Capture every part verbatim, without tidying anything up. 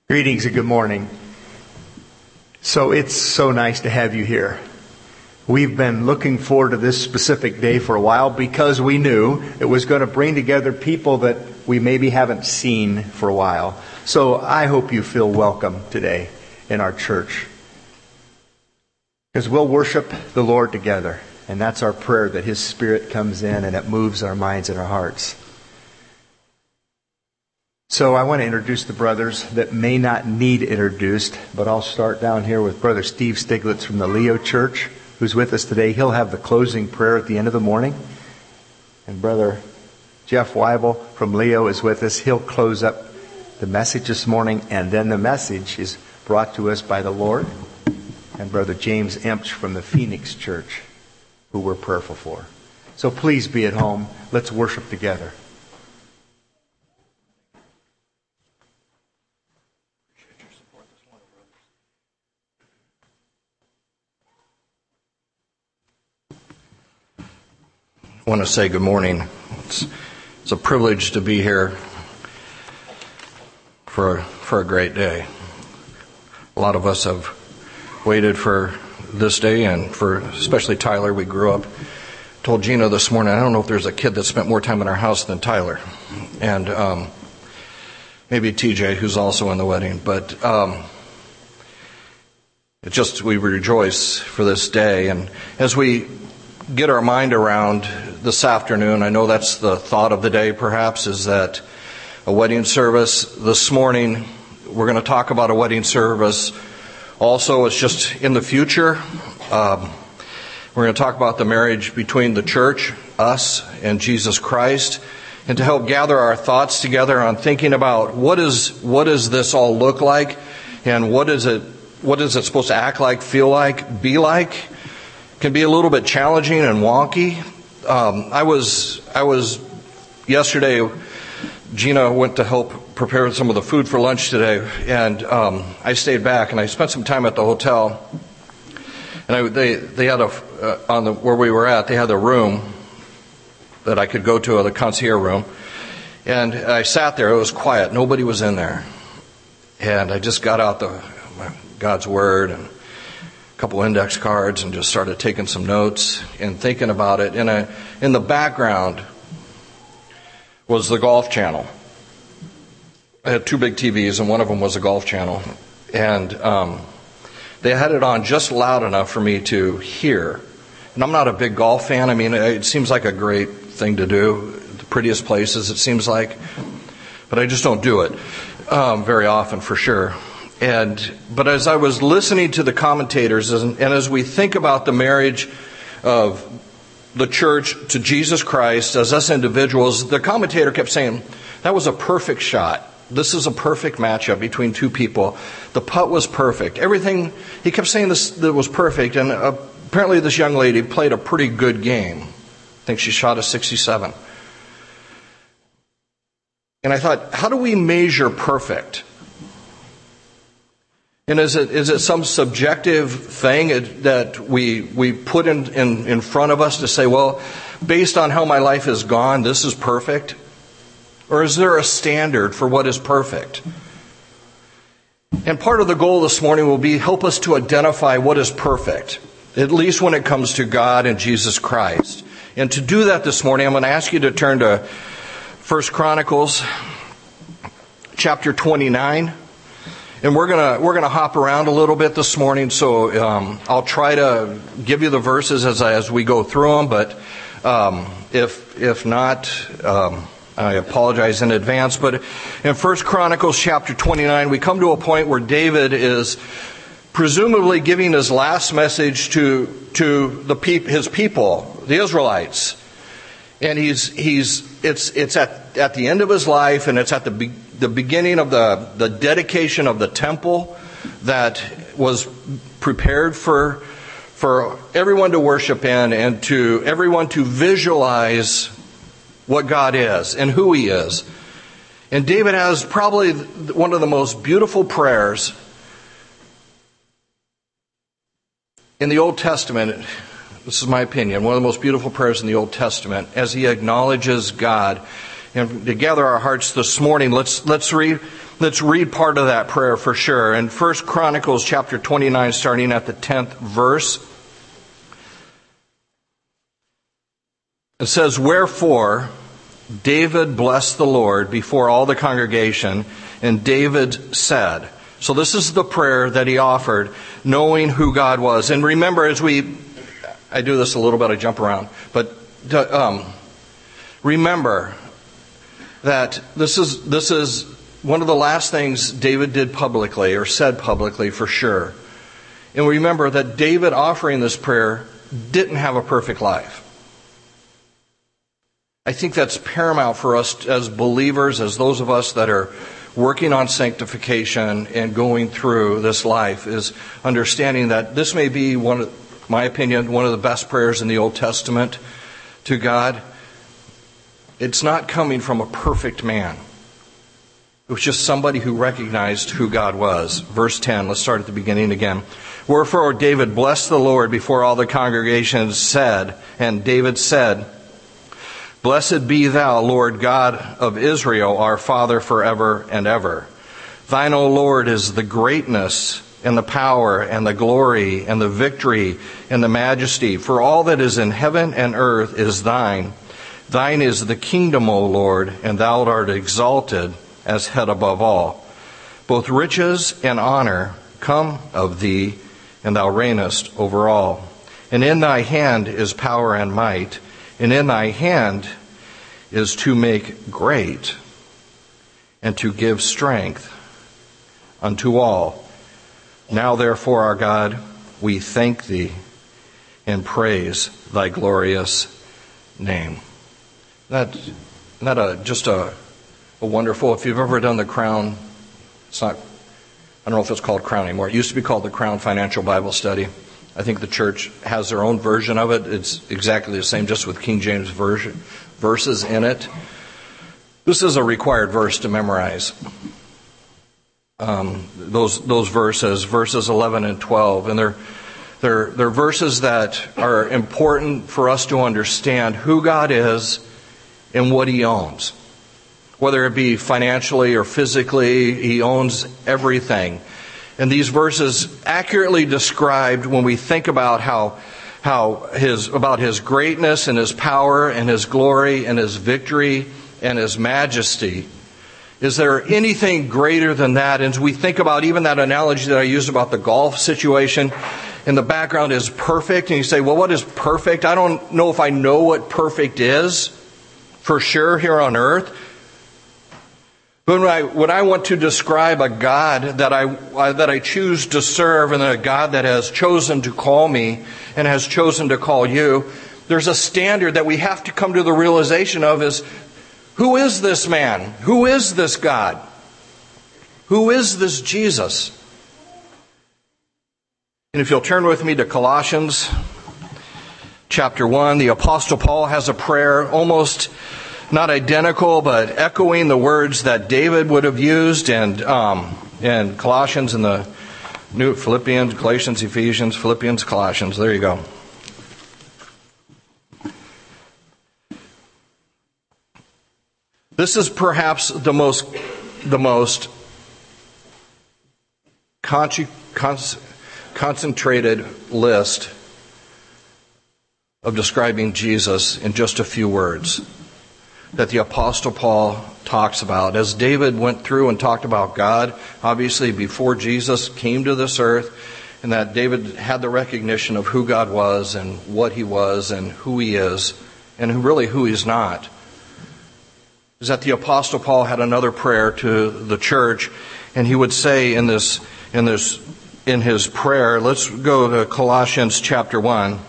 Greetings and good morning. So it's so nice to have you here. We've been looking forward to this specific day for a while because we knew it was going to bring together people that we maybe haven't seen for a while. So I hope you feel welcome today in our church. Because we'll worship the Lord together. And that's our prayer, that His Spirit comes in and it moves our minds and our hearts. So I want to introduce the brothers that may not need introduced, but I'll start down here with Brother Steve Stiglitz from the Leo Church, who's with us today. He'll have the closing prayer at the end of the morning. And Brother Jeff Weibel from Leo is with us. He'll close up the message this morning, and then the message is brought to us by the Lord. And Brother James Empch from the Phoenix Church, who we're prayerful for. So please be at home. Let's worship together. I want to say good morning. It's, it's a privilege to be here for for a great day. A lot of us have waited for this day, and for especially Tyler. We grew up. Told Gina this morning, I don't know if there's a kid that spent more time in our house than Tyler, and um, maybe T J, who's also in the wedding. But um, it's just we rejoice for this day, and as we get our mind around this afternoon, I know that's the thought of the day perhaps, is that a wedding service this morning. We're going to talk about a wedding service. Also, it's just in the future. Um, we're going to talk about the marriage between the church, us, and Jesus Christ, and to help gather our thoughts together on thinking about what is what does this all look like, and what is it what is it supposed to act like, feel like, be like. Can be a little bit challenging and wonky. Um, I was I was yesterday. Gina went to help prepare some of the food for lunch today, and um, I stayed back and I spent some time at the hotel. And I, they they had a uh, on the where we were at. They had a room that I could go to, the concierge room, and I sat there. It was quiet. Nobody was in there, and I just got out the God's Word and couple index cards and just started taking some notes and thinking about it. And in the background was the Golf Channel. I had two big T Vs, and one of them was a Golf Channel. And um, they had it on just loud enough for me to hear. And I'm not a big golf fan. I mean, it seems like a great thing to do. The prettiest places, it seems like. But I just don't do it um, very often, for sure. And but as I was listening to the commentators, and, and as we think about the marriage of the church to Jesus Christ as us individuals, the commentator kept saying, that was a perfect shot. This is a perfect matchup between two people. The putt was perfect. Everything, he kept saying this that was perfect. And uh, apparently this young lady played a pretty good game. I think she shot a sixty-seven. And I thought, how do we measure perfect? And is it is it some subjective thing that we we put in, in, in front of us to say, well, based on how my life has gone, this is perfect? Or is there a standard for what is perfect? And part of the goal this morning will be help us to identify what is perfect, at least when it comes to God and Jesus Christ. And to do that this morning, I'm going to ask you to turn to First Chronicles chapter twenty-nine. And we're gonna we're gonna hop around a little bit this morning, so um, I'll try to give you the verses as I, as we go through them. But um, if if not, um, I apologize in advance. But in First Chronicles chapter twenty-nine, we come to a point where David is presumably giving his last message to to the peop, his people, the Israelites, and he's he's it's it's at at the end of his life, and it's at the be, the beginning of the, the dedication of the temple that was prepared for for everyone to worship in, and to everyone to visualize what God is and who He is. And David has probably one of the most beautiful prayers in the Old Testament. This is my opinion, one of the most beautiful prayers in the Old Testament, as he acknowledges God And to gather our hearts this morning, let's let's read let's read part of that prayer for sure. In First Chronicles chapter twenty-nine, starting at the tenth verse, it says, "Wherefore David blessed the Lord before all the congregation, and David said," so this is the prayer that he offered, knowing who God was. And remember, as we, I do this a little bit, I jump around, but um, remember that this is this is one of the last things David did publicly, or said publicly for sure. And remember that David offering this prayer didn't have a perfect life. I think that's paramount for us as believers, as those of us that are working on sanctification and going through this life, is understanding that this may be, one of my opinion, one of the best prayers in the Old Testament to God. It's not coming from a perfect man. It was just somebody who recognized who God was. Verse ten, let's start at the beginning again. "Wherefore David blessed the Lord before all the congregation said, and David said, Blessed be thou, Lord God of Israel, our Father forever and ever. Thine, O Lord, is the greatness and the power and the glory and the victory and the majesty. For all that is in heaven and earth is thine. Thine is the kingdom, O Lord, and thou art exalted as head above all. Both riches and honor come of thee, and thou reignest over all. And in thy hand is power and might, and in thy hand is to make great, and to give strength unto all. Now therefore, our God, we thank thee and praise thy glorious name." That, isn't that a, just a, a wonderful, if you've ever done the Crown, it's not, I don't know if it's called Crown anymore. It used to be called the Crown Financial Bible Study. I think the church has their own version of it. It's exactly the same, just with King James version, verses in it. This is a required verse to memorize. Um, those those verses, verses eleven and twelve, and they're they're they're verses that are important for us to understand who God is and what He owns. Whether it be financially or physically, He owns everything. And these verses accurately described, when we think about how how his about His greatness and His power and His glory and His victory and His majesty. Is there anything greater than that? And as we think about even that analogy that I used about the golf situation, and the background is perfect, and you say, well, what is perfect? I don't know if I know what perfect is for sure here on earth. But when I, when I want to describe a God that I, that I choose to serve, and a God that has chosen to call me and has chosen to call you, there's a standard that we have to come to the realization of is, who is this man? Who is this God? Who is this Jesus? And if you'll turn with me to Colossians chapter one, the Apostle Paul has a prayer almost not identical, but echoing the words that David would have used in, um, in Colossians, in the New Philippians, Galatians, Ephesians, Philippians, Colossians. There you go. This is perhaps the most, the most con- con- concentrated list of describing Jesus in just a few words that the Apostle Paul talks about. As David went through and talked about God, obviously before Jesus came to this earth, and that David had the recognition of who God was and what He was and who He is and who really who He's not. Is that the Apostle Paul had another prayer to the church, and he would say in this, in this, in his prayer, let's go to Colossians chapter one.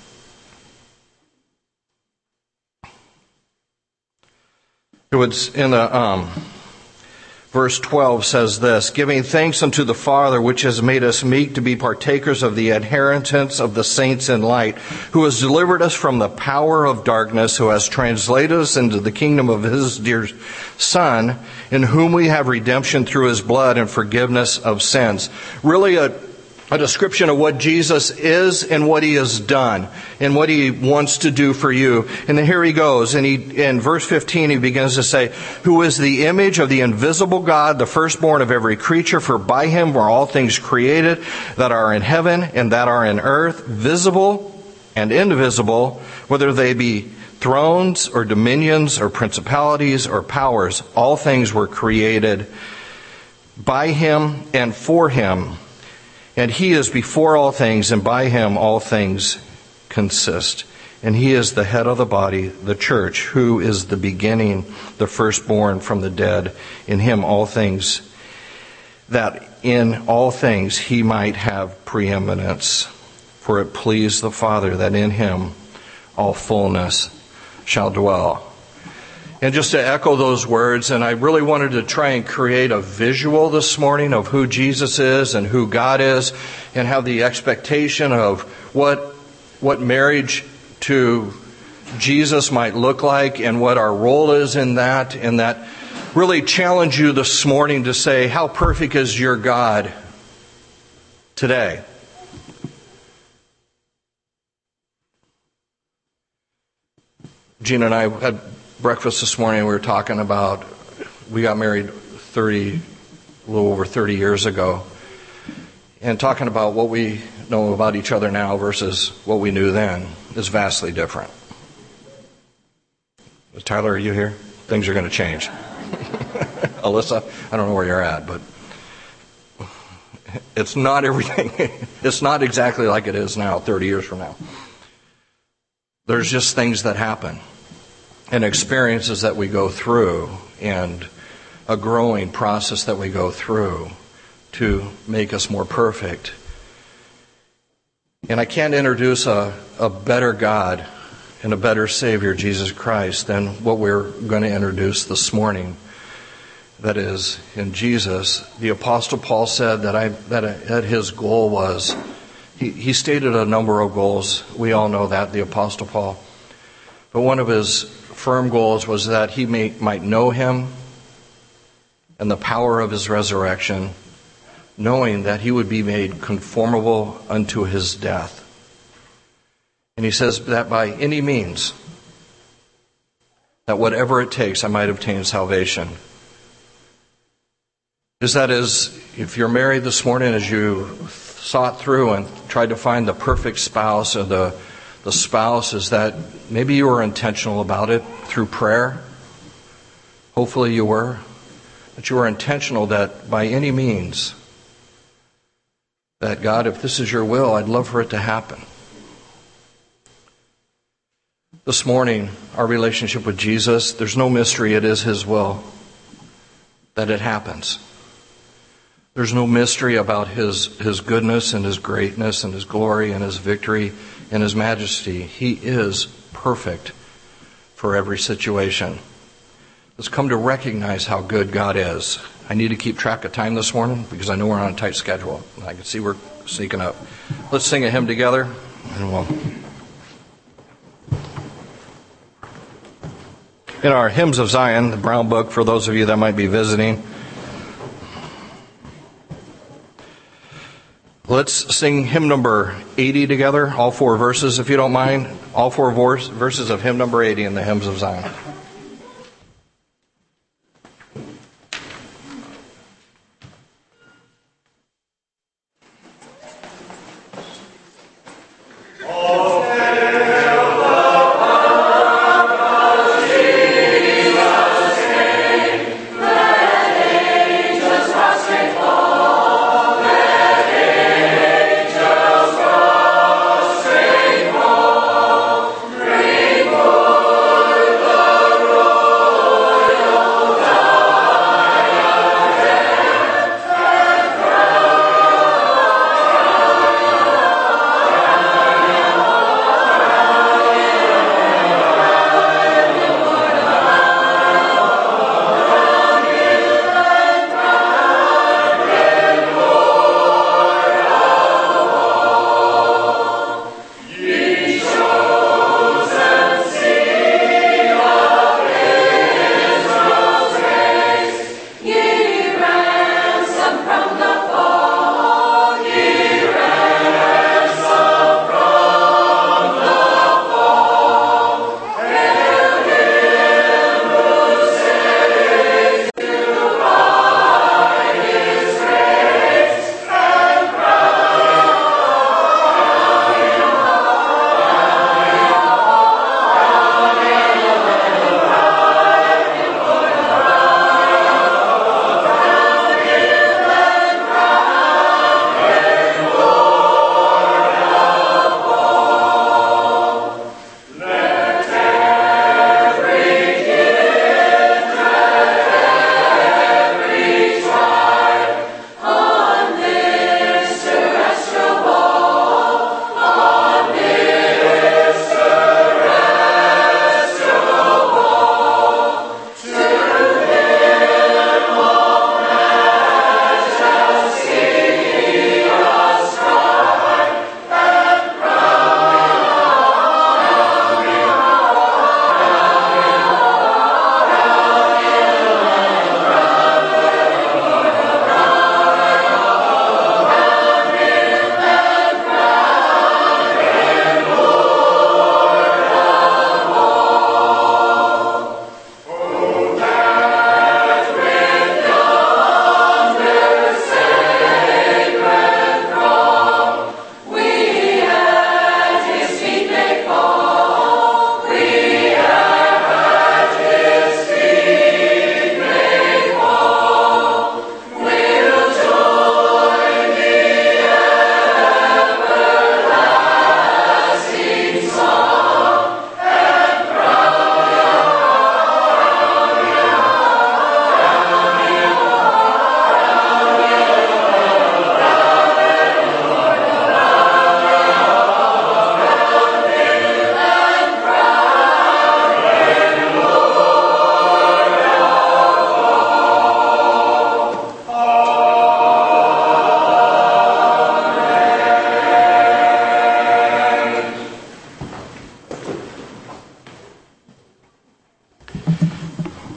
It was in the um, verse twelve says this: giving thanks unto the Father, which has made us meet to be partakers of the inheritance of the saints in light, who has delivered us from the power of darkness, who has translated us into the kingdom of His dear Son, in whom we have redemption through His blood and forgiveness of sins. Really a a description of what Jesus is and what he has done and what he wants to do for you. And then here he goes, and he, in verse fifteen, he begins to say, who is the image of the invisible God, the firstborn of every creature, for by him were all things created that are in heaven and that are in earth, visible and invisible, whether they be thrones or dominions or principalities or powers. All things were created by him and for him. And he is before all things, and by him all things consist. And he is the head of the body, the church, who is the beginning, the firstborn from the dead. In him all things, that in all things he might have preeminence. For it pleased the Father that in him all fullness shall dwell. And just to echo those words, and I really wanted to try and create a visual this morning of who Jesus is and who God is, and have the expectation of what what marriage to Jesus might look like and what our role is in that, and that really challenge you this morning to say, how perfect is your God today? Gina and I had breakfast this morning, we were talking about, we got married thirty, a little over thirty years ago, and talking about what we know about each other now versus what we knew then is vastly different. Tyler, are you here? Things are going to change. Alyssa, I don't know where you're at, but it's not everything. It's not exactly like it is now, thirty years from now. There's just things that happen, and experiences that we go through, and a growing process that we go through to make us more perfect. And I can't introduce a, a better God and a better Savior, Jesus Christ, than what we're going to introduce this morning. That is, in Jesus, the Apostle Paul said that I that, that his goal was, he, he stated a number of goals. We all know that, the Apostle Paul. But one of his firm goals was that he may, might know him and the power of his resurrection, knowing that he would be made conformable unto his death. And he says that by any means, that whatever it takes, I might obtain salvation. Is that is, if you're married this morning, as you sought through and tried to find the perfect spouse, or the, the spouse, is that maybe you were intentional about it through prayer. Hopefully you were. That you were intentional that by any means, that God, if this is your will, I'd love for it to happen. This morning, our relationship with Jesus, there's no mystery. It is his will that it happens. There's no mystery about his, his goodness and his greatness and his glory and his victory and his majesty. He is perfect for every situation. Let's come to recognize how good God is. I need to keep track of time this morning because I know we're on a tight schedule. I can see we're sneaking up. Let's sing a hymn together, and we'll... In our Hymns of Zion, the brown book, for those of you that might be visiting, let's sing hymn number eighty together, all four verses, if you don't mind. All four verses of hymn number eighty in the Hymns of Zion. Bring forth the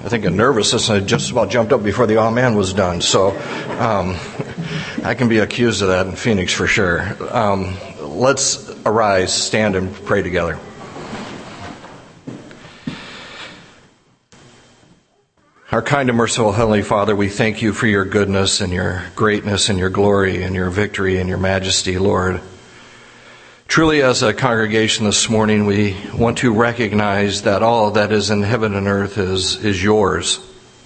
I think, a nervousness, and I just about jumped up before the amen was done. So um, I can be accused of that in Phoenix for sure. Um, let's arise, stand, and pray together. Our kind and merciful Heavenly Father, we thank you for your goodness and your greatness and your glory and your victory and your majesty, Lord. Truly, as a congregation this morning, we want to recognize that all that is in heaven and earth is, is yours.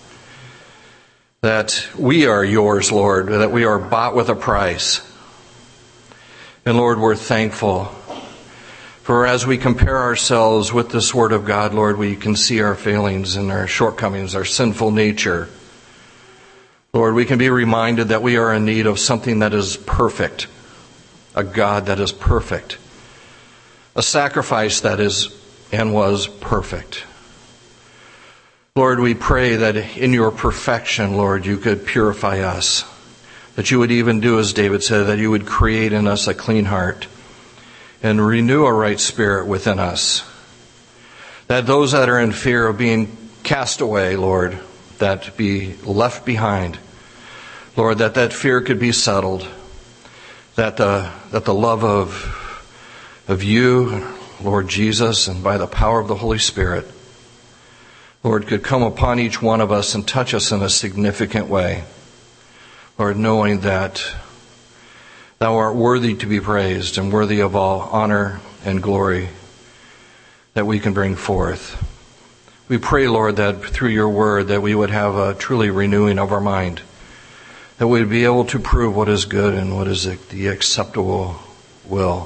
That we are yours, Lord, that we are bought with a price. And Lord, we're thankful. For as we compare ourselves with this Word of God, Lord, we can see our failings and our shortcomings, our sinful nature. Lord, we can be reminded that we are in need of something that is perfect, a God that is perfect, a sacrifice that is and was perfect. Lord, we pray that in your perfection, Lord, you could purify us, that you would even do as David said, that you would create in us a clean heart and renew a right spirit within us. That those that are in fear of being cast away, Lord, that be left behind, Lord, that that fear could be settled, that the, that the love of, of you, Lord Jesus, and by the power of the Holy Spirit, Lord, could come upon each one of us and touch us in a significant way. Lord, knowing that Thou art worthy to be praised and worthy of all honor and glory that we can bring forth. We pray, Lord, that through your word that we would have a truly renewing of our mind, that we would be able to prove what is good and what is the acceptable will.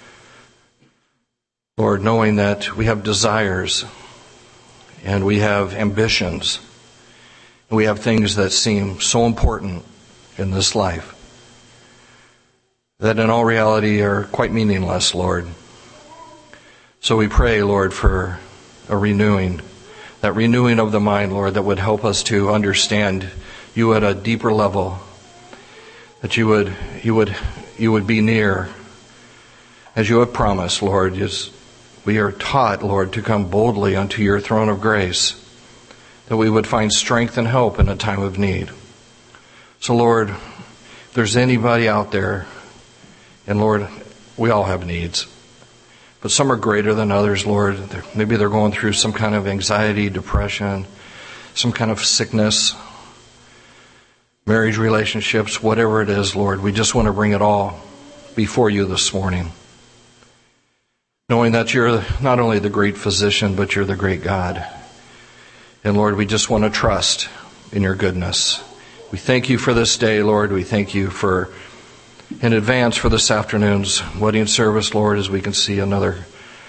Lord, knowing that we have desires and we have ambitions and we have things that seem so important in this life, that in all reality are quite meaningless, Lord. So we pray, Lord, for a renewing, that renewing of the mind, Lord, that would help us to understand you at a deeper level, that you would you would you would be near, as you have promised, Lord. As we are taught, Lord, to come boldly unto your throne of grace, that we would find strength and help in a time of need. So, Lord, if there's anybody out there, and Lord, we all have needs, but some are greater than others, Lord. Maybe they're going through some kind of anxiety, depression, some kind of sickness, marriage relationships, whatever it is, Lord. We just want to bring it all before you this morning, knowing that you're not only the great physician, but you're the great God. And Lord, we just want to trust in your goodness. We thank you for this day, Lord. We thank you for in advance for this afternoon's wedding service, Lord, as we can see another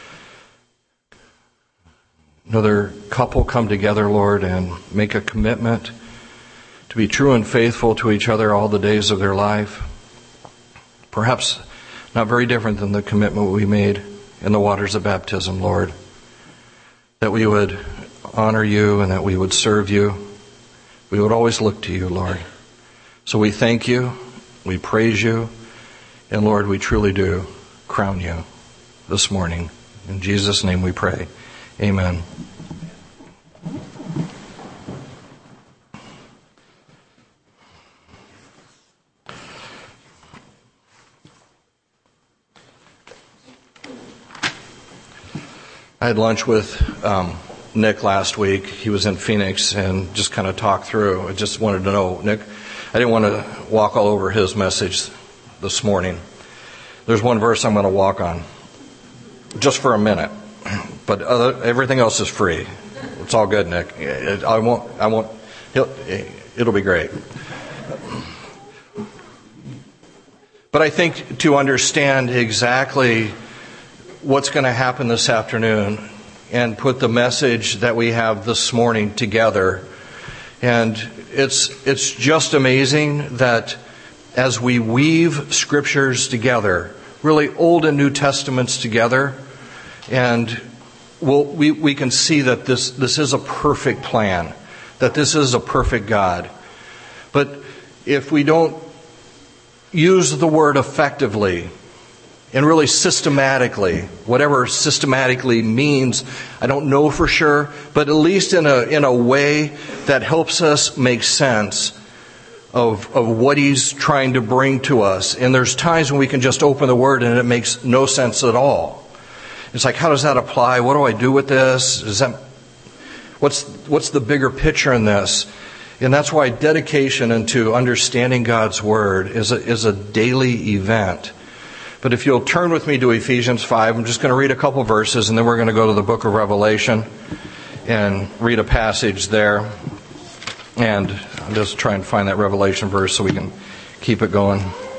another couple come together, Lord, and make a commitment to be true and faithful to each other all the days of their life. Perhaps not very different than the commitment we made in the waters of baptism, Lord, that we would honor you and that we would serve you. We would always look to you, Lord. So we thank you. We praise you, and Lord, we truly do crown you this morning. In Jesus' name we pray. Amen. I had lunch with um, Nick last week. He was in Phoenix and just kind of talked through. I just wanted to know, Nick, I didn't want to walk all over his message this morning. There's one verse I'm going to walk on just for a minute, but other, everything else is free. It's all good, Nick. I won't. I won't. He'll, it'll be great. But I think to understand exactly what's going to happen this afternoon and put the message that we have this morning together. And it's it's just amazing that as we weave scriptures together, really Old and New Testaments together, and we'll, we we can see that this this is a perfect plan, that this is a perfect God. But if we don't use the word effectively and really systematically, whatever systematically means, I don't know for sure, but at least in a in a way that helps us make sense of of what he's trying to bring to us. And there's times when we can just open the Word and it makes no sense at all. It's like, how does that apply? What do I do with this? Is that what's what's the bigger picture in this? And that's why dedication into understanding God's Word is a, is a daily event. But if you'll turn with me to Ephesians five, I'm just going to read a couple verses, and then we're going to go to the book of Revelation and read a passage there. And I'll just try and find that Revelation verse so we can keep it going.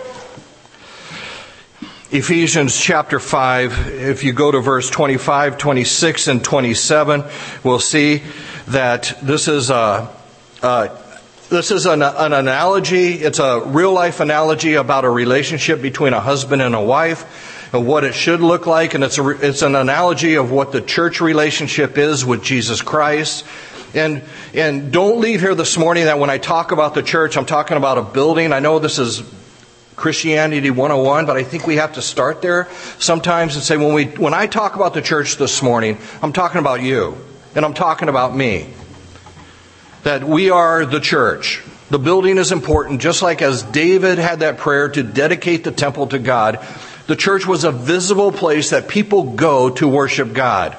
Ephesians chapter five, if you go to verse twenty-five, twenty-six, and twenty-seven, we'll see that this is a, a this is an, an analogy. It's a real life analogy about a relationship between a husband and a wife, and what it should look like. And it's a, it's an analogy of what the church relationship is with Jesus Christ. And and don't leave here this morning that when I talk about the church, I'm talking about a building. I know this is Christianity one oh one, but I think we have to start there sometimes and say, when we when I talk about the church this morning, I'm talking about you, and I'm talking about me. That we are the church. The building is important, just like as David had that prayer to dedicate the temple to God. The church was a visible place that people go to worship God.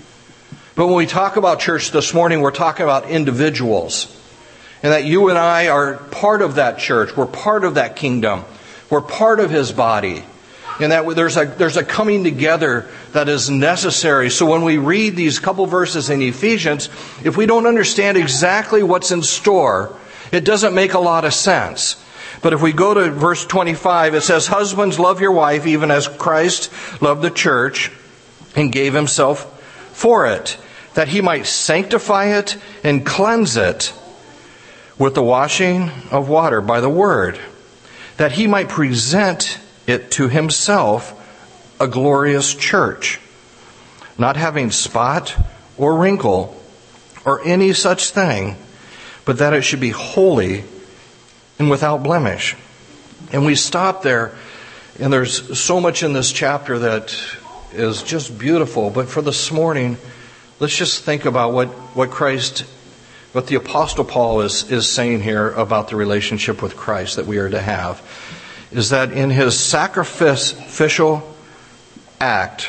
But when we talk about church this morning, we're talking about individuals. And that you and I are part of that church. We're part of that kingdom. We're part of His body. And that there's a, there's a coming together that is necessary. So when we read these couple verses in Ephesians, if we don't understand exactly what's in store, it doesn't make a lot of sense. But if we go to verse twenty-five, it says, "Husbands, love your wife, even as Christ loved the church and gave Himself for it, that He might sanctify it and cleanse it with the washing of water by the word, that He might present it to Himself a glorious church, not having spot or wrinkle or any such thing, but that it should be holy and without blemish." And we stop there, and there's so much in this chapter that is just beautiful. But for this morning, let's just think about what, what Christ, what the Apostle Paul is, is saying here about the relationship with Christ that we are to have. Is that in His sacrificial act,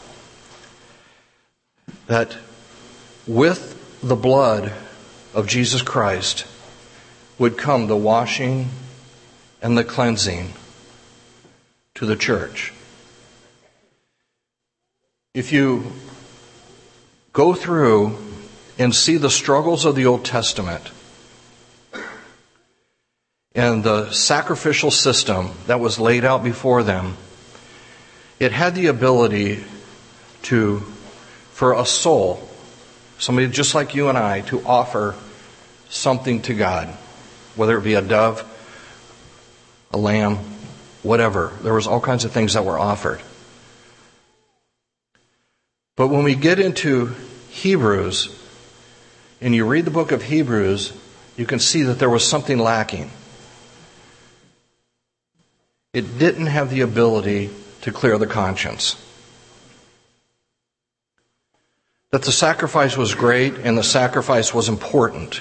that with the blood of Jesus Christ would come the washing and the cleansing to the church. If you go through and see the struggles of the Old Testament and the sacrificial system that was laid out before them, it had the ability to, for a soul, somebody just like you and I, to offer something to God, whether it be a dove, a lamb, whatever. There was all kinds of things that were offered. But when we get into Hebrews, and you read the book of Hebrews, you can see that there was something lacking. It didn't have the ability to clear the conscience. That the sacrifice was great and the sacrifice was important.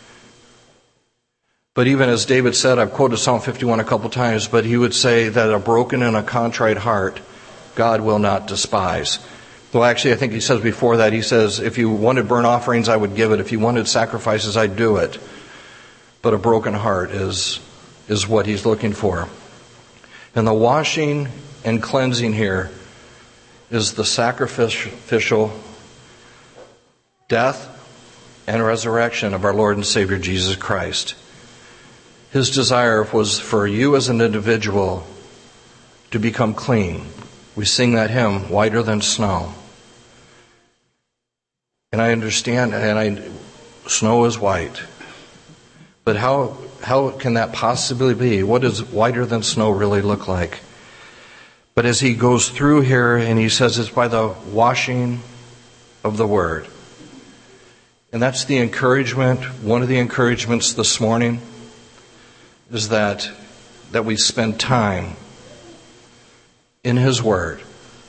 But even as David said, I've quoted Psalm fifty-one a couple times, but he would say that a broken and a contrite heart God will not despise. Well, actually, I think he says before that, he says, if you wanted burnt offerings, I would give it. If you wanted sacrifices, I'd do it. But a broken heart is, is what he's looking for. And the washing and cleansing here is the sacrificial death and resurrection of our Lord and Savior Jesus Christ. His desire was for you as an individual to become clean. We sing that hymn, "Whiter Than Snow." And I understand, and I, snow is white. But how how can that possibly be? What does whiter than snow really look like? But as he goes through here, and he says it's by the washing of the Word. And that's the encouragement, one of the encouragements this morning, is that that we spend time in His Word,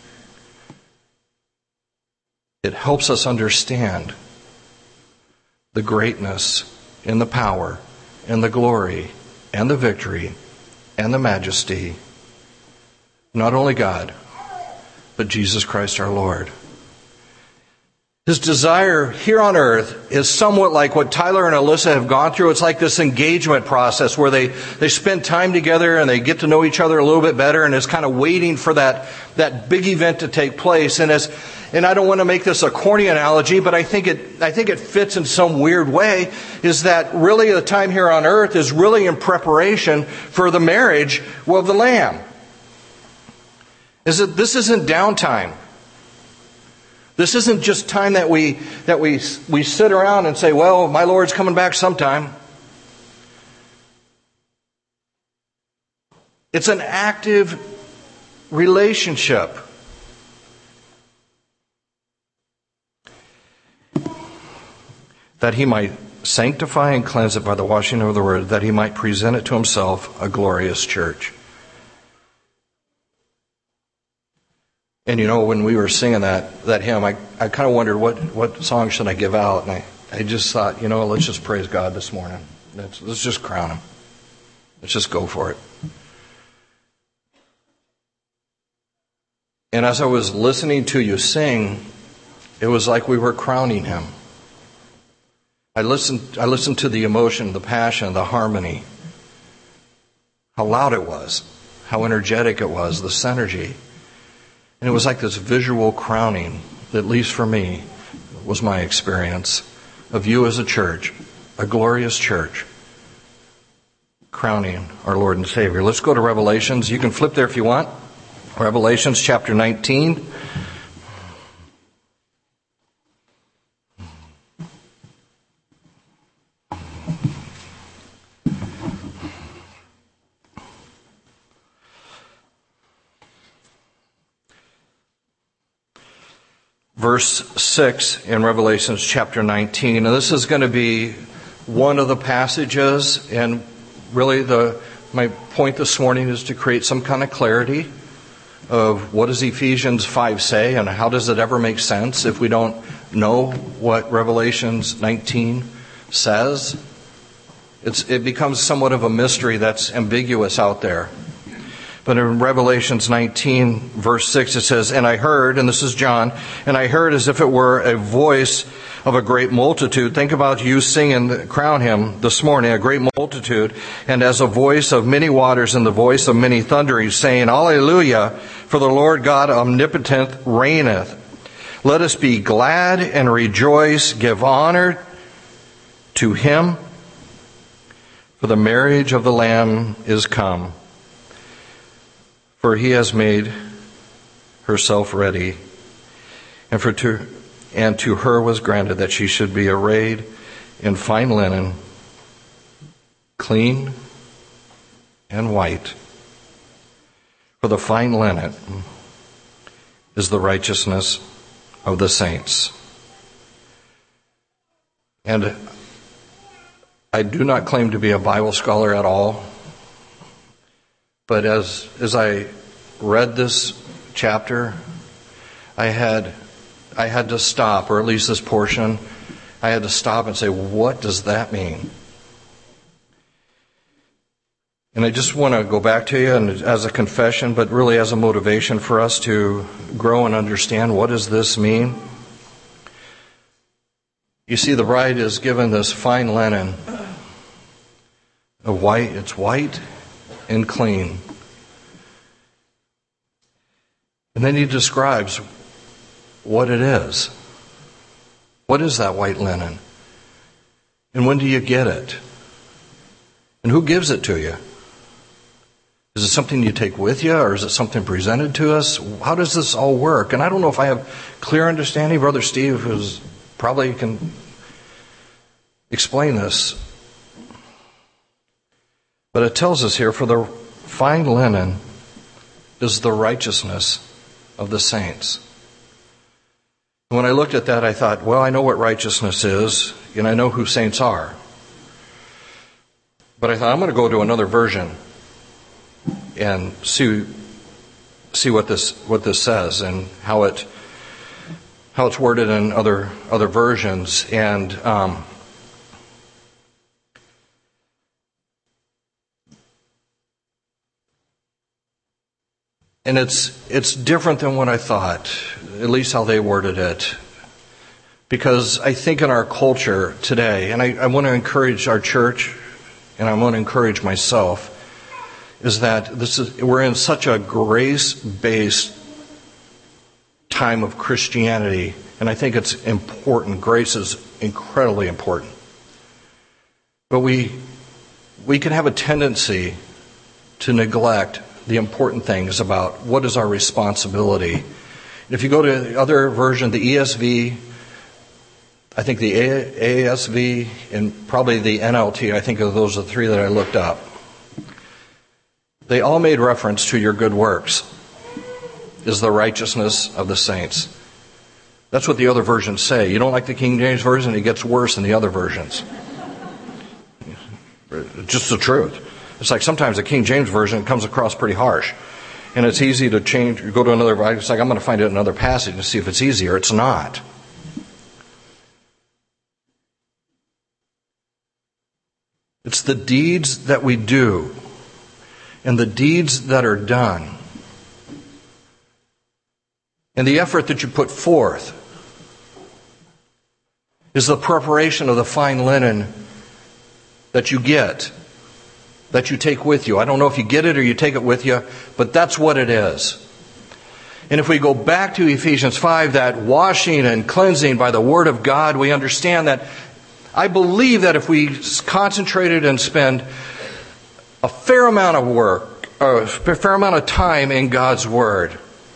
it helps us understand the greatness and the power and the glory and the victory and the majesty, not only God, but Jesus Christ our Lord. His desire here on earth is somewhat like what Tyler and Alyssa have gone through. It's like this engagement process where they, they spend time together and they get to know each other a little bit better, and it's kind of waiting for that, that big event to take place. And as and I don't want to make this a corny analogy, but I think it I think it fits in some weird way, is that really the time here on earth is really in preparation for the marriage of the Lamb. Is that this isn't downtime. This isn't just time that we that we we sit around and say, well, my Lord's coming back sometime. It's an active relationship. That He might sanctify and cleanse it by the washing of the Word, that He might present it to Himself a glorious church. And you know, when we were singing that that hymn, I, I kind of wondered what, what song should I give out. And I, I just thought, you know, let's just praise God this morning. Let's, let's just crown Him. Let's just go for it. And as I was listening to you sing, it was like we were crowning Him. I listened, I listened to the emotion, the passion, the harmony. How loud it was. How energetic it was, the synergy. And it was like this visual crowning, at least for me, was my experience of you as a church, a glorious church, crowning our Lord and Savior. Let's go to Revelations. You can flip there if you want. Revelations chapter nineteen. Verse six in Revelations chapter nineteen. And this is going to be one of the passages, and really the my point this morning is to create some kind of clarity of what does Ephesians five say, and how does it ever make sense if we don't know what Revelations nineteen says. It's, it becomes somewhat of a mystery that's ambiguous out there. But in Revelations nineteen, verse six, it says, "And I heard," and this is John, "and I heard as if it were a voice of a great multitude." Think about you singing Crown Him this morning, a great multitude. "And as a voice of many waters and the voice of many thunderings, saying, Alleluia, for the Lord God omnipotent reigneth. Let us be glad and rejoice, give honor to Him, for the marriage of the Lamb is come. For He has made herself ready, and for to, and to her was granted that she should be arrayed in fine linen, clean and white. For the fine linen is the righteousness of the saints." And I do not claim to be a Bible scholar at all. But as as I read this chapter, I had I had to stop, or at least this portion, I had to stop and say, what does that mean? And I just want to go back to you and as a confession, but really as a motivation for us to grow and understand, what does this mean? You see, the bride is given this fine linen, a white, it's white and clean. And then he describes what it is. What is that white linen? And when do you get it? And who gives it to you? Is it something you take with you, or is it something presented to us? How does this all work? And I don't know if I have clear understanding. Brother Steve, who's probably can explain this. But it tells us here, for the fine linen is the righteousness of the saints. When I looked at that, I thought, well, I know what righteousness is, and I know who saints are. But I thought, I'm going to go to another version and see see what this what this says and how it how it's worded in other other versions. And um, and it's it's different than what I thought, at least how they worded it. Because I think in our culture today, and I, I want to encourage our church, and I want to encourage myself, is that this is we're in such a grace-based time of Christianity, and I think it's important. Grace is incredibly important. But we we can have a tendency to neglect the important things about what is our responsibility. And if you go to the other version, the E S V, I think the A S V, and probably the N L T, I think those are the three that I looked up. They all made reference to your good works is the righteousness of the saints. That's what the other versions say. You don't like the King James Version, it gets worse in the other versions. Just the truth. It's like sometimes the King James Version comes across pretty harsh. And it's easy to change, go to another, it's like I'm going to find it in another passage and see if it's easier. It's not. It's the deeds that we do and the deeds that are done and the effort that you put forth is the preparation of the fine linen that you get, that you take with you. I don't know if you get it or you take it with you, but that's what it is. And if we go back to Ephesians five, that washing and cleansing by the Word of God, we understand that I believe that if we concentrated and spend a fair amount of work, a fair amount of time in God's Word,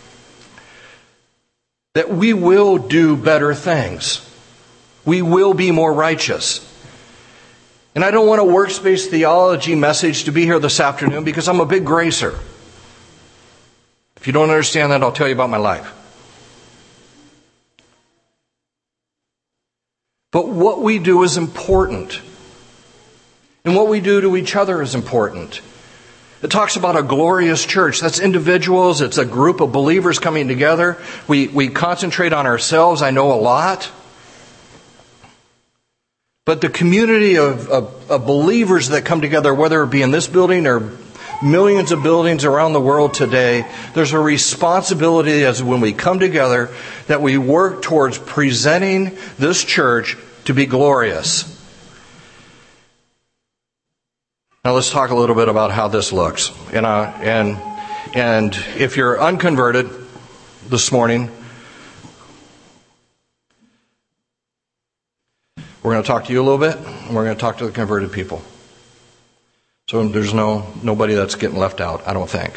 that we will do better things. We will be more righteous. And I don't want a works-based theology message to be here this afternoon because I'm a big gracer. If you don't understand that, I'll tell you about my life. But what we do is important. And what we do to each other is important. It talks about a glorious church. That's individuals. It's a group of believers coming together. We, we concentrate on ourselves. I know a lot. But the community of, of, of believers that come together, whether it be in this building or millions of buildings around the world today, there's a responsibility as when we come together that we work towards presenting this church to be glorious. Now let's talk a little bit about how this looks. And uh, and and if you're unconverted this morning, we're going to talk to you a little bit, and we're going to talk to the converted people. So there's no nobody that's getting left out, I don't think.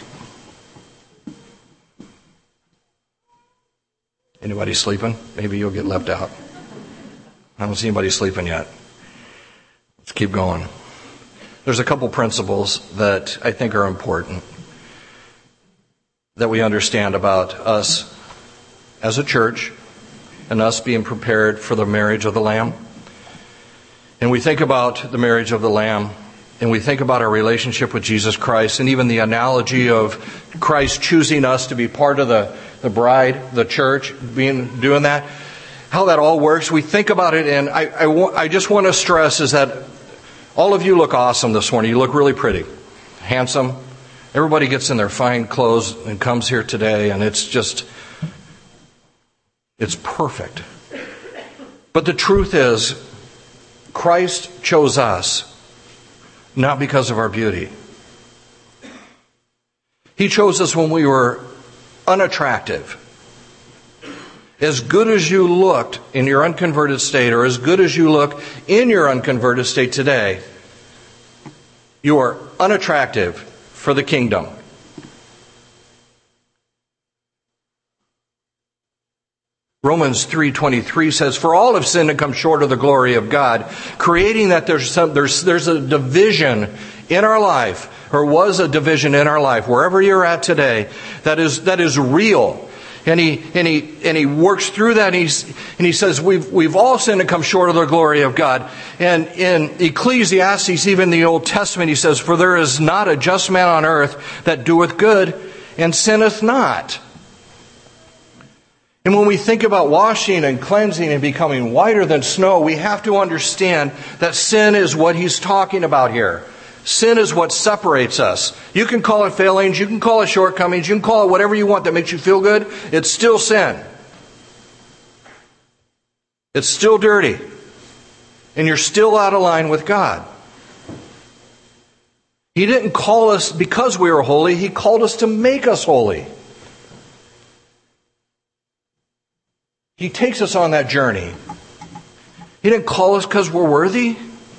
Anybody sleeping? Maybe you'll get left out. I don't see anybody sleeping yet. Let's keep going. There's a couple principles that I think are important that we understand about us as a church and us being prepared for the marriage of the Lamb. And we think about the marriage of the Lamb, and we think about our relationship with Jesus Christ, and even the analogy of Christ choosing us to be part of the, the bride, the church, being doing that. How that all works, we think about it, and I, I, I just want to stress is that all of you look awesome this morning. You look really pretty, handsome. Everybody gets in their fine clothes and comes here today, and it's just, it's perfect. But the truth is, Christ chose us not because of our beauty. He chose us when we were unattractive. As good as you looked in your unconverted state, or as good as you look in your unconverted state today, you are unattractive for the kingdom. Romans three twenty-three says, "For all have sinned and come short of the glory of God," creating that there's some, there's there's a division in our life, or was a division in our life, wherever you're at today, that is that is real. And he and he and he works through that, and he's and he says we've we've all sinned and come short of the glory of God. And in Ecclesiastes, even the Old Testament, he says, "For there is not a just man on earth that doeth good, and sinneth not. And when we think about washing and cleansing and becoming whiter than snow, we have to understand that sin is what he's talking about here. Sin is what separates us. You can call it failings, you can call it shortcomings, you can call it whatever you want that makes you feel good. It's still sin. It's still dirty. And you're still out of line with God. He didn't call us because we were holy. He called us to make us holy. He takes us on that journey. He didn't call us because we're worthy.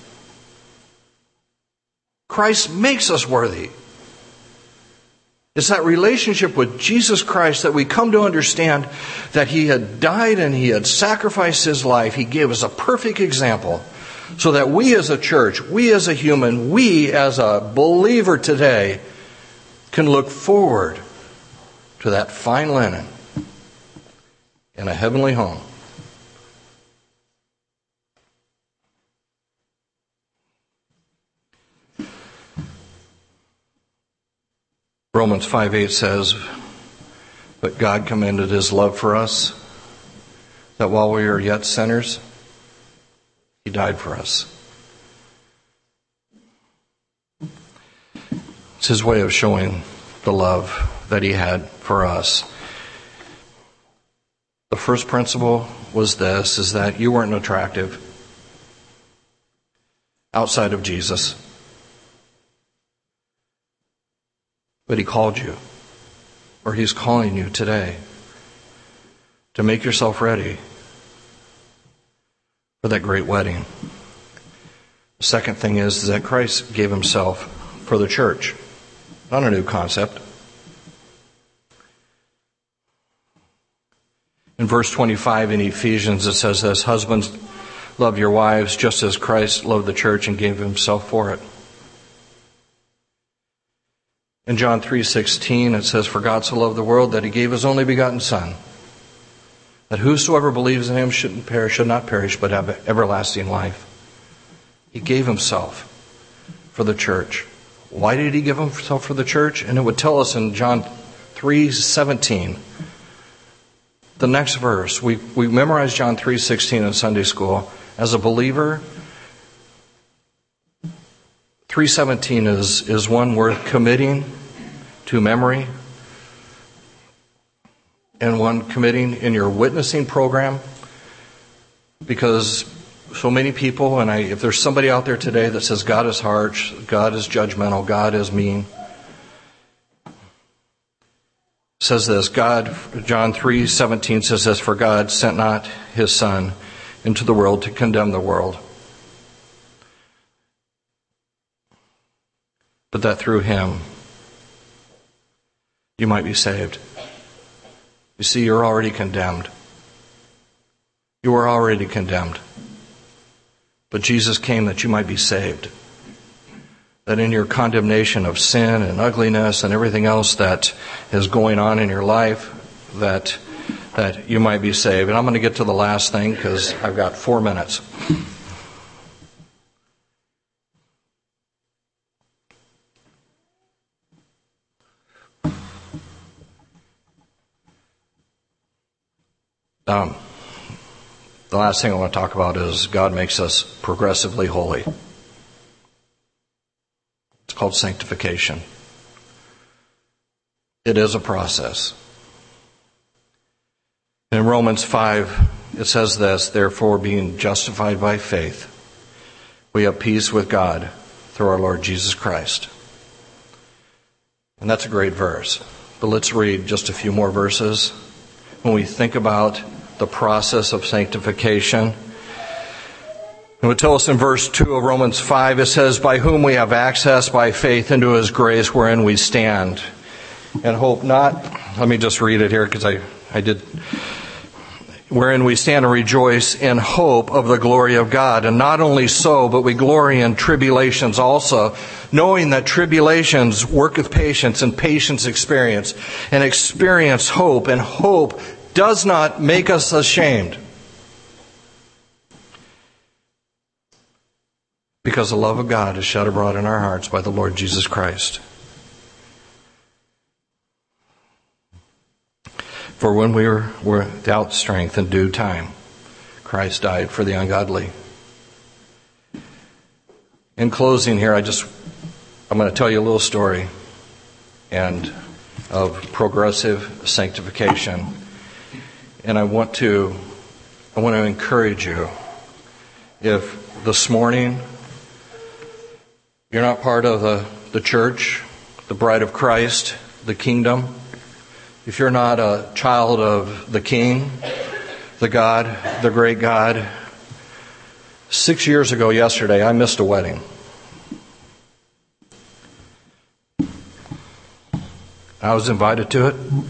Christ makes us worthy. It's that relationship with Jesus Christ that we come to understand that He had died and He had sacrificed His life. He gave us a perfect example so that we as a church, we as a human, we as a believer today can look forward to that fine linen in a heavenly home. Romans five eight says, "But God commended His love for us, that while we were yet sinners, He died for us." It's His way of showing the love that He had for us. The first principle was this, is that you weren't attractive outside of Jesus. But He called you, or He's calling you today to make yourself ready for that great wedding. The second thing is, is that Christ gave Himself for the church. Not a new concept. In verse twenty-five in Ephesians, it says this, "Husbands, love your wives just as Christ loved the church and gave Himself for it." In John three sixteen, it says, "For God so loved the world that He gave His only begotten Son, that whosoever believes in Him shouldn't perish, should not perish, but have everlasting life." He gave Himself for the church. Why did He give Himself for the church? And it would tell us in John three seventeen, the next verse. We we memorized John three sixteen in Sunday school. As a believer, three seventeen is, is one worth committing to memory, and one committing in your witnessing program, because so many people, and I, if there's somebody out there today that says God is harsh, God is judgmental, God is mean, says this, God, John three seventeen says this, "For God sent not His Son into the world to condemn the world, but that through Him you might be saved." You see, you're already condemned. You are already condemned. But Jesus came that you might be saved. That in your condemnation of sin and ugliness and everything else that is going on in your life, that that you might be saved. And I'm going to get to the last thing because I've got four minutes. Um, the last thing I want to talk about is God makes us progressively holy. It's called sanctification. It is a process. In Romans five, it says this, "Therefore, being justified by faith, we have peace with God through our Lord Jesus Christ." And that's a great verse. But let's read just a few more verses. When we think about the process of sanctification, it would tell us in verse two of Romans five, it says, "By whom we have access by faith into His grace wherein we stand, and hope not," let me just read it here because I, I did, "wherein we stand and rejoice in hope of the glory of God. And not only so, but we glory in tribulations also, knowing that tribulations worketh patience, and patience experience, and experience hope, and hope does not make us ashamed, because the love of God is shed abroad in our hearts by the Lord Jesus Christ." For when we were, were without strength in due time, Christ died for the ungodly. In closing here, I just, I'm going to tell you a little story and of progressive sanctification. And I want to, I want to encourage you. If this morning you're not part of the, the church, the bride of Christ, the kingdom, if you're not a child of the King, the God, the great God, six years ago yesterday, I missed a wedding. I was invited to it.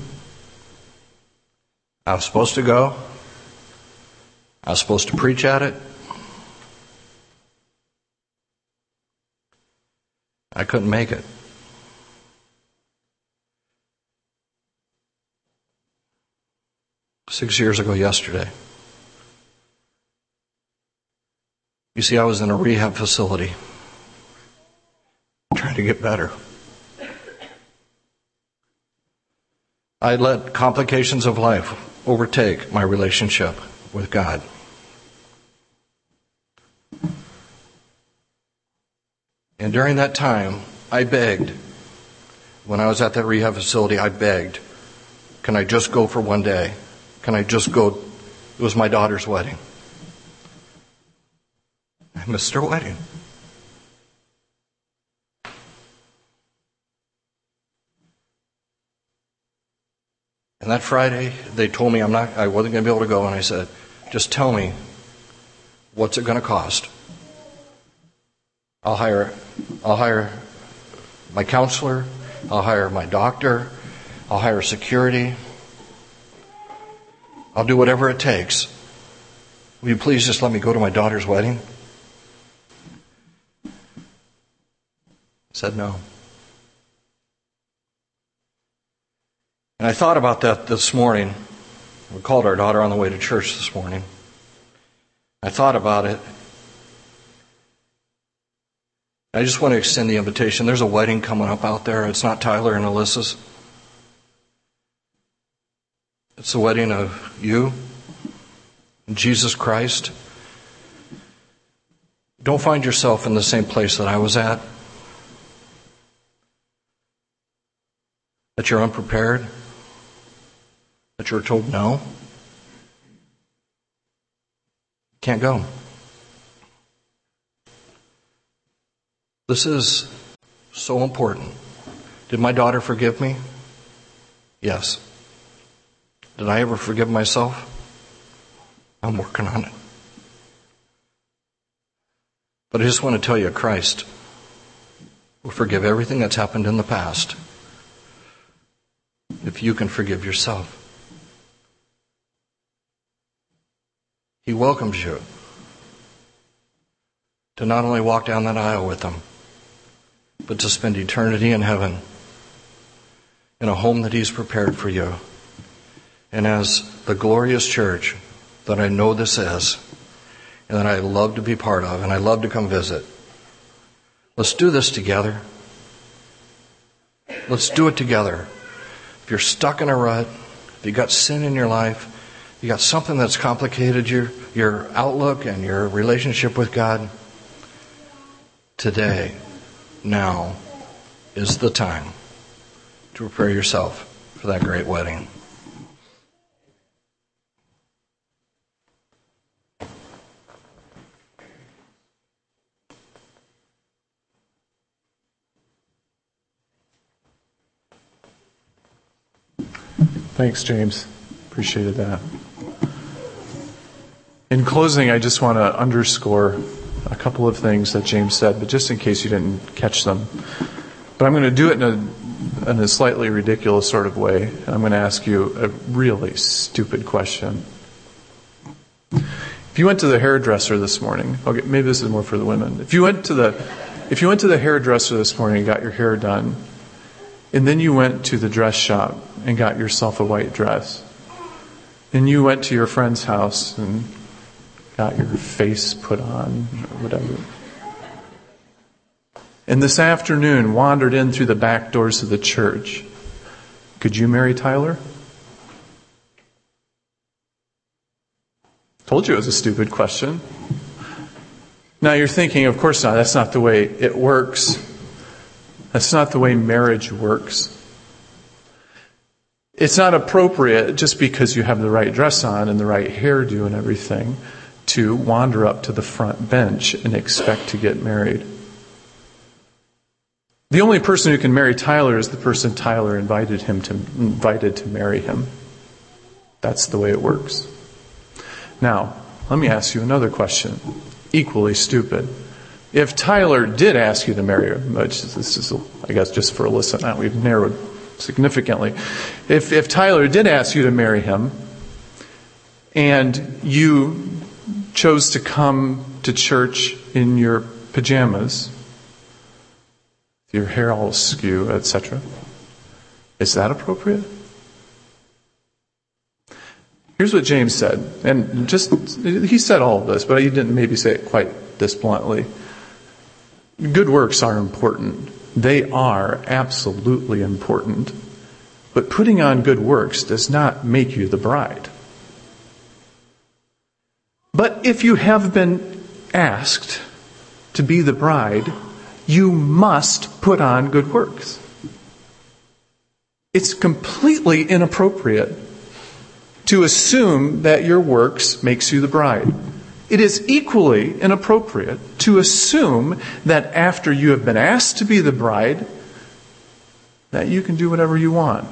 I was supposed to go. I was supposed to preach at it. I couldn't make it. Six years ago yesterday. You see, I was in a rehab facility trying to get better. I let complications of life overtake my relationship with God. And during that time, I begged. When I was at that rehab facility, I begged, can I just go for one day? Can I just go? It was my daughter's wedding. I missed her wedding. And that Friday, they told me I'm not, I wasn't going to be able to go, and I said, just tell me, what's it going to cost? I'll hire, I'll hire my counselor, I'll hire my doctor, I'll hire security, I'll do whatever it takes. Will you please just let me go to my daughter's wedding? I said no. And I thought about that this morning. We called our daughter on the way to church this morning. I thought about it. I just want to extend the invitation. There's a wedding coming up out there. It's not Tyler and Alyssa's. It's the wedding of you and Jesus Christ. Don't find yourself in the same place that I was at. That you're unprepared. That you're told no. Can't go. This is so important. Did my daughter forgive me? Yes. Did I ever forgive myself? I'm working on it. But I just want to tell you, Christ will forgive everything that's happened in the past if you can forgive yourself. He welcomes you to not only walk down that aisle with Him, but to spend eternity in heaven in a home that He's prepared for you. And as the glorious church that I know this is, and that I love to be part of, and I love to come visit, let's do this together. Let's do it together. If you're stuck in a rut, if you got sin in your life, you got something that's complicated your, your outlook and your relationship with God, today, now, is the time to prepare yourself for that great wedding. Thanks, James. Appreciated that. In closing, I just want to underscore a couple of things that James said, but just in case you didn't catch them. But I'm going to do it in a, in a slightly ridiculous sort of way. I'm going to ask you a really stupid question. If you went to the hairdresser this morning, okay, maybe this is more for the women. If you went to the, if you went to the hairdresser this morning and got your hair done, and then you went to the dress shop and got yourself a white dress, and you went to your friend's house and got your face put on, or whatever, and this afternoon wandered in through the back doors of the church, could you marry Tyler? Told you it was a stupid question. Now you're thinking, of course not. That's not the way it works. That's not the way marriage works. It's not appropriate just because you have the right dress on and the right hairdo and everything to wander up to the front bench and expect to get married. The only person who can marry Tyler is the person Tyler invited him to invited to marry him. That's the way it works. Now, let me ask you another question, equally stupid. If Tyler did ask you to marry him, which this is, I guess, just for a listen, now we've narrowed significantly. If if Tyler did ask you to marry him, and you chose to come to church in your pajamas, your hair all askew, et cetera, is that appropriate? Here's what James said, and just he said all of this, but he didn't maybe say it quite this bluntly. Good works are important. They are absolutely important. But putting on good works does not make you the bride. But if you have been asked to be the bride, you must put on good works. It's completely inappropriate to assume that your works makes you the bride. It is equally inappropriate to assume that after you have been asked to be the bride, that you can do whatever you want.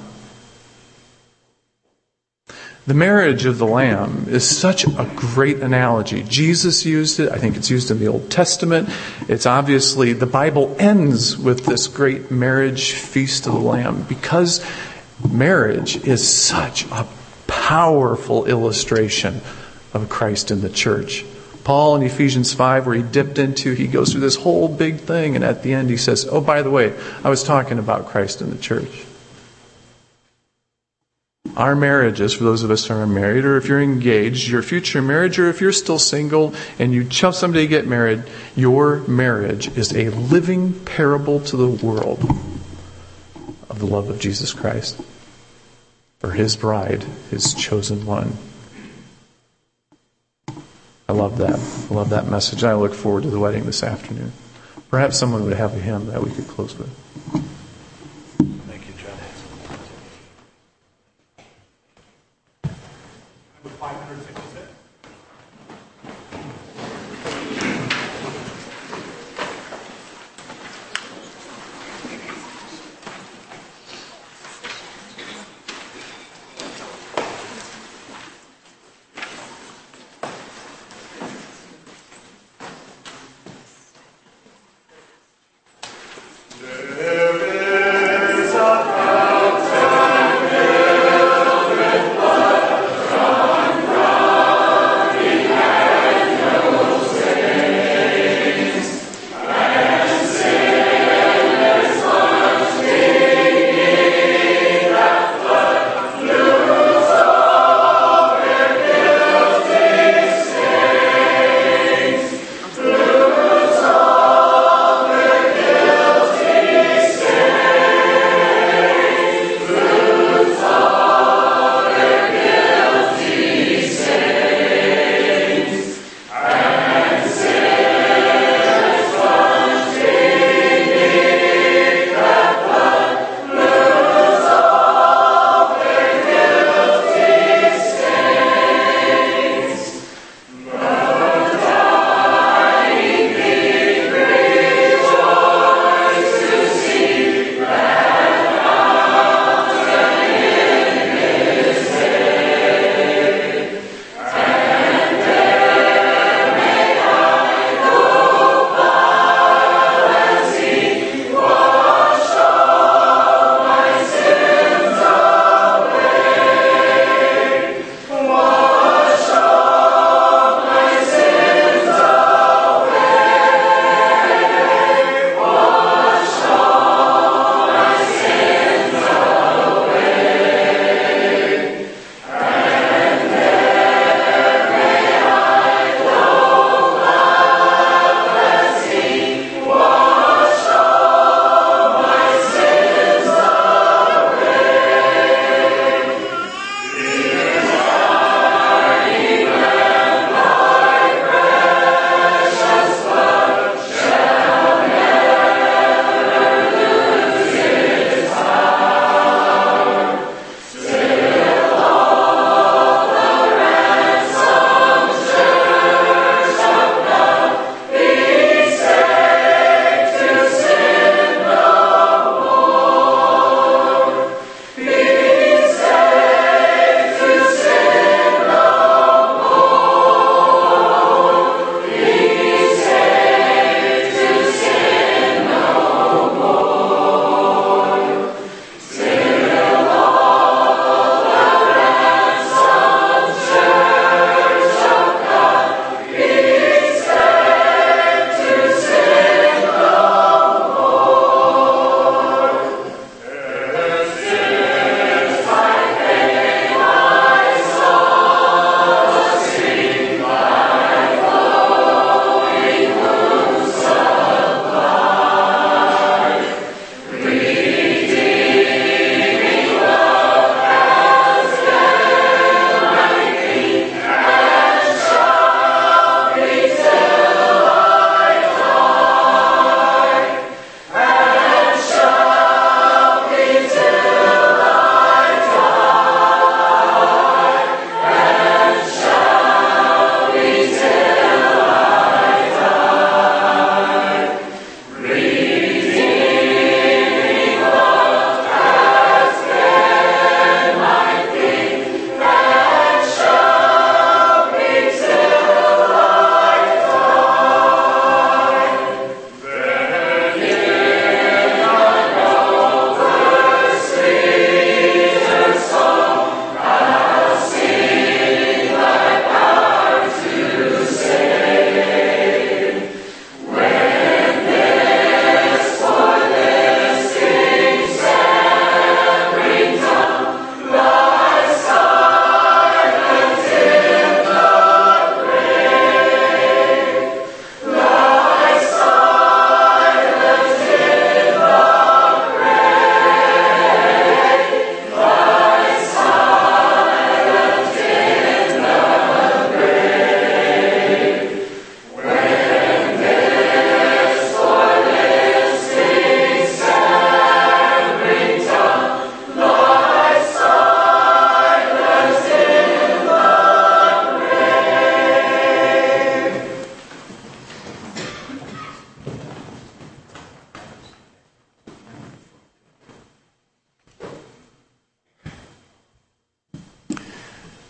The marriage of the Lamb is such a great analogy. Jesus used it. I think it's used in the Old Testament. It's obviously, the Bible ends with this great marriage feast of the Lamb because marriage is such a powerful illustration of Christ in the church. Paul in Ephesians five, where he dipped into, he goes through this whole big thing, and at the end he says, oh, by the way, I was talking about Christ in the church. Our marriages, for those of us who are married, or if you're engaged, your future marriage, or if you're still single and you someday get married, your marriage is a living parable to the world of the love of Jesus Christ for His bride, His chosen one. I love that. I love that message. I look forward to the wedding this afternoon. Perhaps someone would have a hymn that we could close with. Thank you, John. Yeah.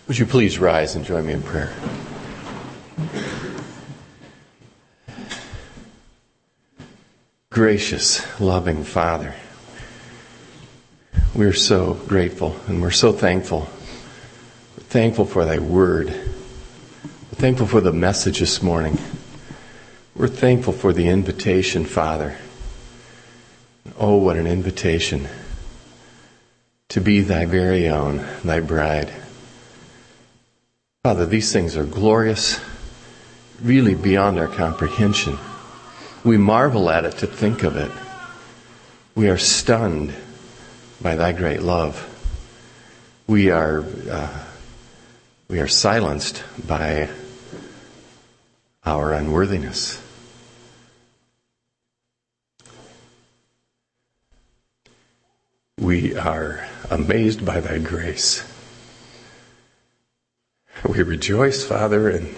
Would you please rise and join me in prayer? Gracious, loving Father, we're so grateful and we're so thankful. We're thankful for thy word. We're thankful for the message this morning. We're thankful for the invitation, Father. Oh, what an invitation to be thy very own, thy bride. Father, these things are glorious, really beyond our comprehension. We marvel at it to think of it. We are stunned by thy great love. We are uh, we are silenced by our unworthiness. We are amazed by thy grace. We rejoice, Father, in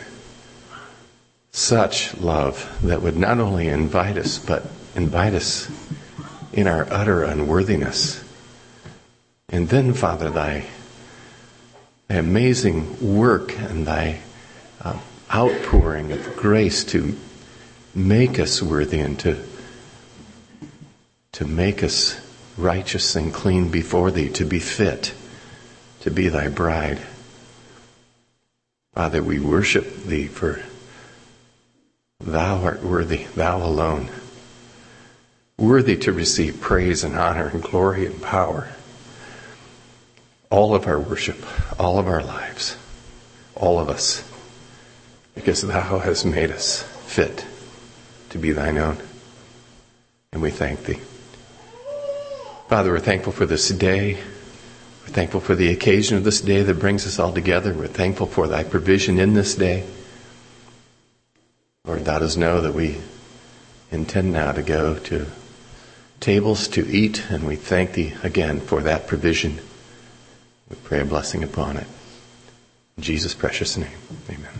such love that would not only invite us, but invite us in our utter unworthiness. And then, Father, thy, thy amazing work and thy uh, outpouring of grace to make us worthy and to, to make us righteous and clean before thee, to be fit to be thy bride. Father, we worship thee, for thou art worthy, thou alone, worthy to receive praise and honor and glory and power. All of our worship, all of our lives, all of us, because thou hast made us fit to be thine own. And we thank thee. Father, we're thankful for this day. We're thankful for the occasion of this day that brings us all together. We're thankful for thy provision in this day. Lord, thou dost know that we intend now to go to tables to eat, and we thank thee again for that provision. We pray a blessing upon it. In Jesus' precious name, amen.